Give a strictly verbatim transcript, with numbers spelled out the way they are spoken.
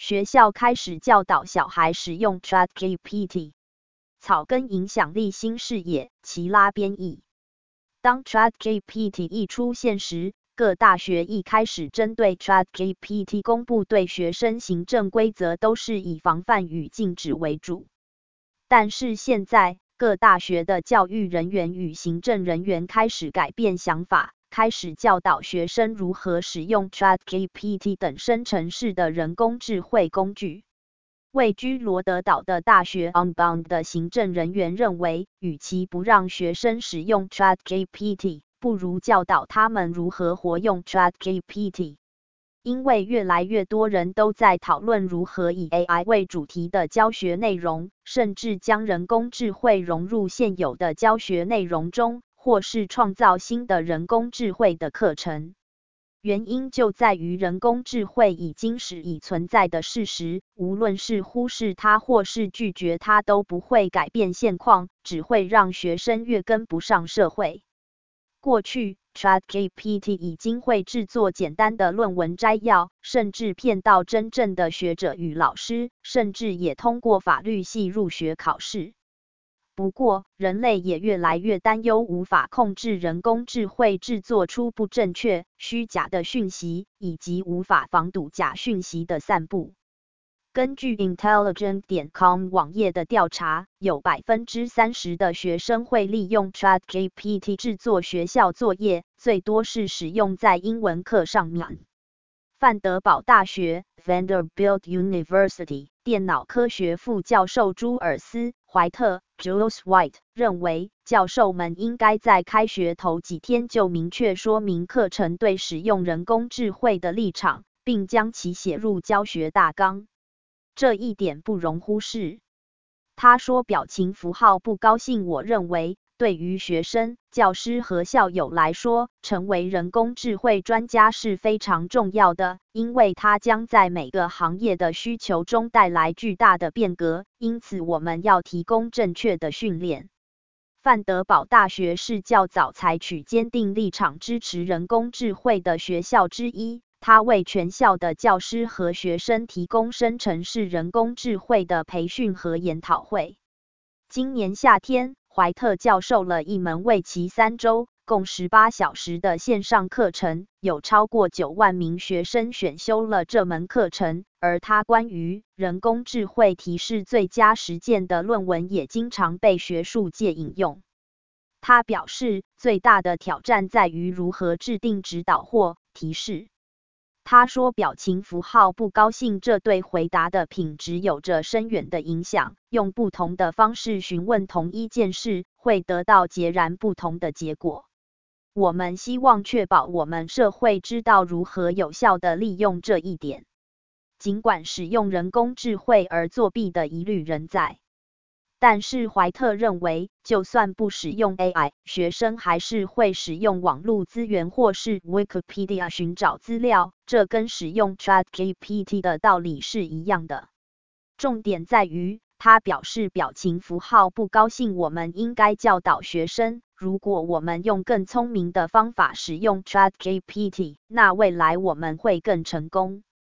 学校开始教导小孩使用 ChatGPT。草根影响力新视野，齐拉编译。当 ChatGPT 一出现时，各大学一开始针对 ChatGPT 公布对学生行政规则都是以防范与禁止为主。但是现在，各大学的教育人员与行政人员开始改变想法，开始教导学生如何使用 ChatGPT 等生成式的人工智慧工具。位居罗德岛的大学 Unbound 的行政人员认为，与其不让学生使用 ChatGPT， 不如教导他们如何活用 ChatGPT。因为越来越多人都在讨论如何以 A I 为主题的教学内容，甚至将人工智慧融入现有的教学内容中，或是创造新的人工智慧的课程。原因就在于人工智慧已经是已存在的事实，无论是忽视它或是拒绝它都不会改变现况，只会让学生越跟不上社会。过去 ChatGPT 已经会制作简单的论文摘要，甚至骗到真正的学者与老师，甚至也通过法律系入学考试。不过，人类也越来越担忧无法控制人工智慧制作出不正确、虚假的讯息，以及无法防堵假讯息的散布。根据 Intelligent 点 com 网页的调查，有 百分之三十 的学生会利用 ChatGPT 制作学校作业，最多是使用在英文课上面。范德堡大学 Vanderbilt University 电脑科学副教授朱尔斯·怀特 Jules White 认为，教授们应该在开学头几天就明确说明课程对使用人工智慧的立场，并将其写入教学大纲。这一点不容忽视。他说表情符号不高兴我认为，对于学生、教师和校友来说，成为人工智慧专家是非常重要的，因为它将在每个行业的需求中带来巨大的变革，因此我们要提供正确的训练。范德堡大学是较早采取坚定立场支持人工智慧的学校之一，它为全校的教师和学生提供生成式人工智慧的培训和研讨会。今年夏天，怀特教授了一门为期三周、共十八小时的线上课程，有超过九万名学生选修了这门课程，而他关于人工智慧提示最佳实践的论文也经常被学术界引用。他表示，最大的挑战在于如何制定指导或提示。他说表情符号不高兴这对回答的品质有着深远的影响，用不同的方式询问同一件事，会得到截然不同的结果。我们希望确保我们社会知道如何有效地利用这一点。尽管使用人工智慧而作弊的疑虑仍在。但是怀特认为，就算不使用 A I， 学生还是会使用网络资源或是 Wikipedia 寻找资料，这跟使用 ChatGPT 的道理是一样的。重点在于，他表示表情符号不高兴我们应该教导学生，如果我们用更聪明的方法使用 ChatGPT， 那未来我们会更成功。